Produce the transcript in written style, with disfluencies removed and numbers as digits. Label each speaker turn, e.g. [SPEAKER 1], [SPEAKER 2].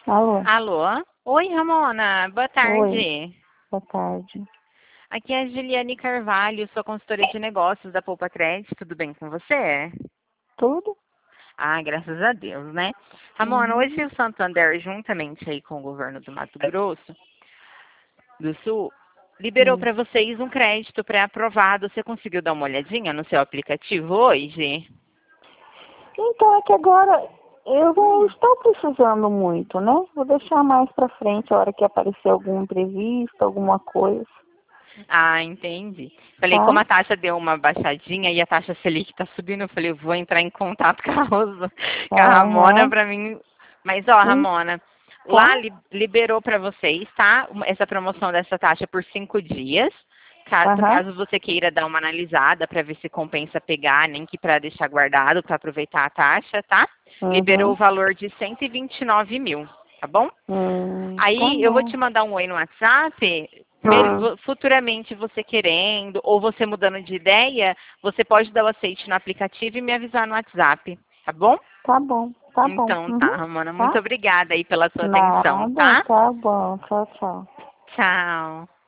[SPEAKER 1] Alô?
[SPEAKER 2] Alô? Oi, Ramona. Boa
[SPEAKER 1] Oi,
[SPEAKER 2] tarde.
[SPEAKER 1] boa tarde.
[SPEAKER 2] Aqui é a Juliane Carvalho, sou consultora de negócios da Poupa Crédito. Tudo bem com você?
[SPEAKER 1] Tudo?
[SPEAKER 2] Ah, graças a Deus, né? Ramona, hoje
[SPEAKER 1] Uhum.
[SPEAKER 2] o Santander, juntamente aí com o governo do Mato Grosso do Sul, liberou
[SPEAKER 1] Hum.
[SPEAKER 2] para vocês um crédito pré-aprovado. Você conseguiu dar uma olhadinha no seu aplicativo hoje?
[SPEAKER 1] Então, é que agora eu não estou precisando muito, né? Vou deixar mais pra frente, a hora que aparecer algum imprevisto, alguma coisa,
[SPEAKER 2] Ah, entendi. Falei, como
[SPEAKER 1] tá?
[SPEAKER 2] a taxa deu uma baixadinha e a taxa Selic tá subindo, eu falei, eu vou entrar em contato com com a Ramona
[SPEAKER 1] Aham.
[SPEAKER 2] para mim. Mas, ó,
[SPEAKER 1] Sim,
[SPEAKER 2] Ramona,
[SPEAKER 1] tá?
[SPEAKER 2] lá liberou para vocês, tá? Essa promoção dessa taxa por 5 dias.
[SPEAKER 1] Aham.
[SPEAKER 2] Caso você queira dar uma analisada para ver se compensa pegar, nem que para deixar guardado, para aproveitar a taxa, tá? Liberou o
[SPEAKER 1] Uhum.
[SPEAKER 2] valor de 129 mil, tá bom?
[SPEAKER 1] Tá
[SPEAKER 2] Aí eu vou
[SPEAKER 1] bom.
[SPEAKER 2] te mandar um oi no WhatsApp. Futuramente você querendo ou você mudando de ideia, você pode dar o aceite no aplicativo e me avisar no WhatsApp, tá bom?
[SPEAKER 1] Tá bom, tá bom.
[SPEAKER 2] Então tá,
[SPEAKER 1] Uhum.
[SPEAKER 2] Ramona, muito
[SPEAKER 1] Tá?
[SPEAKER 2] obrigada aí pela sua atenção,
[SPEAKER 1] Nada,
[SPEAKER 2] tá?
[SPEAKER 1] tá bom. Tchau, tchau.
[SPEAKER 2] Tchau.